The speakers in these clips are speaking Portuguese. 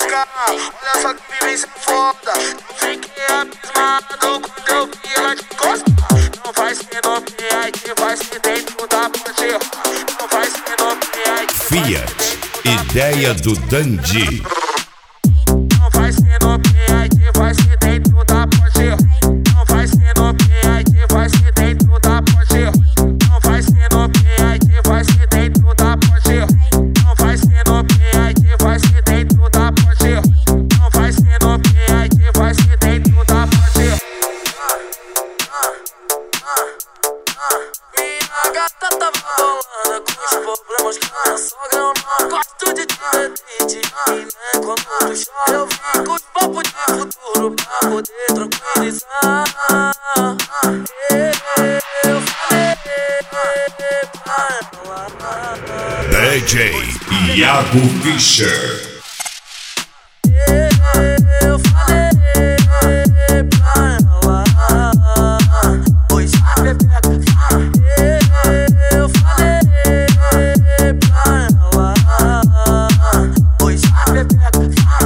louca, olha só que vivência foda. Eu fiquei abismado quando eu vi ela de costa. Não vai ser no PI que vai ser dentro da pajé. Não vai ser no PI que Fiat, ideia do Dandy. não vai ser no PI que vai ser dentro da pajé. Não vai ser no PI que vai ser dentro da pajé. Não vai ser no PI que vai ser dentro da pajé. Não vai ser no PI que vai ser dentro da pajé. Não vai ser no PI que vai ser dentro da pajé. Minha gata tá bolando com os problemas que minha sogra eu não gosto de te meter. E quando tu chora eu fico os papos de futuro pra poder tranquilizar. Eu falei pra ela. DJ Iago Fischer. Eu falei pra ela, pois a Pepeca. Eu falei pra ela, pois a Pepeca.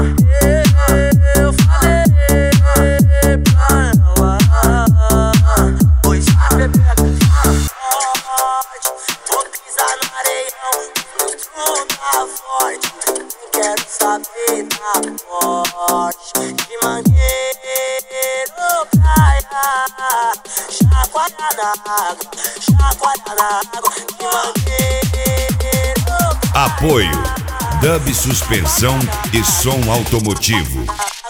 Eu falei pra ela, pois a Pepeca. Vou pisar no areião, no som da voz. Quero saber da voz. De maneiro praia, chacoalhar na água, chacoalhar na água. De maneiro Apoio Dub Suspensão e Som Automotivo.